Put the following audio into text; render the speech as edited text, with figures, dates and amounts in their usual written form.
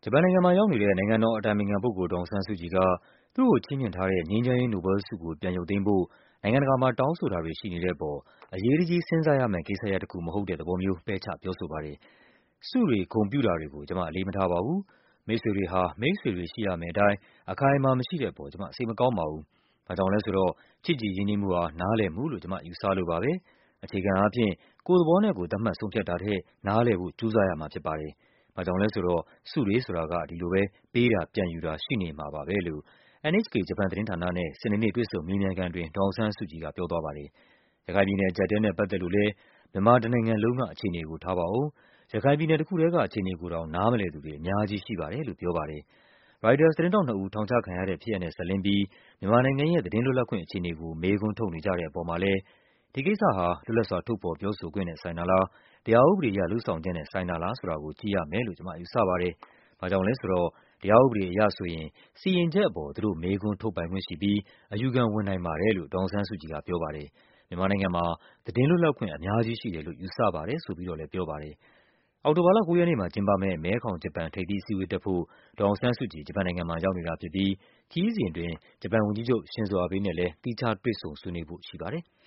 ပန်နိုင်ငံမှာရောက်နေတဲ့ နိုင်ငံတော်အတိုင်ပင်ခံပုဂ္ဂိုလ် ဒေါ်အောင်ဆန်းစုကြည်က သူ့ကိုချီးမြှင့်ထားတဲ့ ငြိမ်းချမ်းရေးနိုဘဲလ်ဆုကို ပြန်ရုပ်သိမ်းဖို့ နိုင်ငံတကာမှာတောင်းဆိုတာတွေရှိနေတဲ့အပေါ် အရေးတကြီးစဉ်းစားရမယ့်ကိစ္စရပ်တခုမဟုတ်တဲ့သဘောမျိုး ပယ်ချပြောဆိုပါတယ်။ ဆုတွေ၊ ဂုဏ်ပြုတာတွေကို ကျမ အလေးမထားပါဘူး။ မိတ်ဆွေတွေဟာ မိတ်ဆွေတွေရှိရမယ့်အတိုင်း အခိုင်အမာမရှိတဲ့အပေါ် ကျမ စိတ်မကောင်းပါဘူး။ ဘာကြောင့်လဲဆိုတော့ ချစ်ကြည်ရင်းနှီးမှုဟာ နားလည်မှုလို့ ကျမယူဆလို့ပါပဲ။ အခြေခံအားဖြင့် ကိုယ့်သဘောနဲ့ကိုယ် သတ်မှတ်ဆုံးဖြတ်တာထက် နားလည်ဖို့ ကြိုးစားရမှာဖြစ်ပါတယ်။ ဘာကြောင့်လဲဆိုတော့ ဆုတွေဆိုတာက ဒီလိုပဲ ပေးတာပြန်ယူတာရှိနေမှာပါပဲလို့ NHK ဂျပန်သတင်းဌာနနဲ့ စနေနေ့ တွေ့ဆုံမေးမြန်းခန်းအတွင်း ဒေါ်အောင်ဆန်းစုကြည်က ပြောသွားပါတယ်။ ရခိုင်ပြည်နယ်အကျပ်အတည်းနဲ့ ပတ်သက်လို့လည်း မြန်မာတနိုင်ငံလုံးက အခြေအနေကိုထားပါဦး၊ ရခိုင်ပြည်နယ်တခုတည်းက အခြေအနေကိုတောင် နားမလည်သူတွေ အများကြီးရှိပါတယ်လို့ ပြောပါတယ်။ ရိုက်တာသတင်းထောက်နှစ်ဦး ထောင်ချခံရတဲ့ဖြစ်ရပ်နဲ့ စပ်လျဉ်းပြီး မြန်မာနိုင်ငံရဲ့ သတင်းလွတ်လပ်ခွင့်အခြေအနေကို မေးခွန်းထုတ်နေကြတဲ့အပေါ်မှာလည်း ဒီကိစ္စဟာ လွတ်လပ်စွာ ထုတ်ဖော်ပြောဆိုခွင့်နဲ့ဆိုင်တာလား၊ တရားဥပဒေအရ လုပ်ဆောင်ချက်နဲ့ဆိုင်တာလားဆိုတာကို ကြည့်ရမယ်လို့ ကျမယူဆပါတယ်။ ဘာကြောင့်လဲဆိုတော့ တရားဥပဒေအရဆိုရင် စီရင်ချက်အပေါ် သူတို့မေးခွန်းထုတ်ပိုင်ခွင့်ရှိပြီး အယူခံဝင်နိုင်ပါတယ်လို့ ဒေါ်အောင်ဆန်းစုကြည်ကပြောပါတယ်။ မြန်မာနိုင်ငံမှာ သတင်းလွတ်လပ်ခွင့် အများကြီးရှိတယ်လို့ ယူဆပါတယ်ဆိုပြီးတော့လည်း ပြောပါတယ်။ အောက်တိုဘာလ 9 ရက်နေ့မှာကျင်းပမယ့် မဲခေါင်-ဂျပန် ထိပ်သီးအစည်းအဝေးတက်ဖို့ ဒေါ်အောင်ဆန်းစုကြည် ဂျပန်နိုင်ငံမှာရောက်နေတာဖြစ်ပြီး ခရီးစဉ်အတွင်း ဂျပန်ဝန်ကြီးချုပ် Shinzo Abe နဲ့လည်း သီးခြားတွေ့ဆုံဆွေးနွေးဖို့ရှိပါတယ်။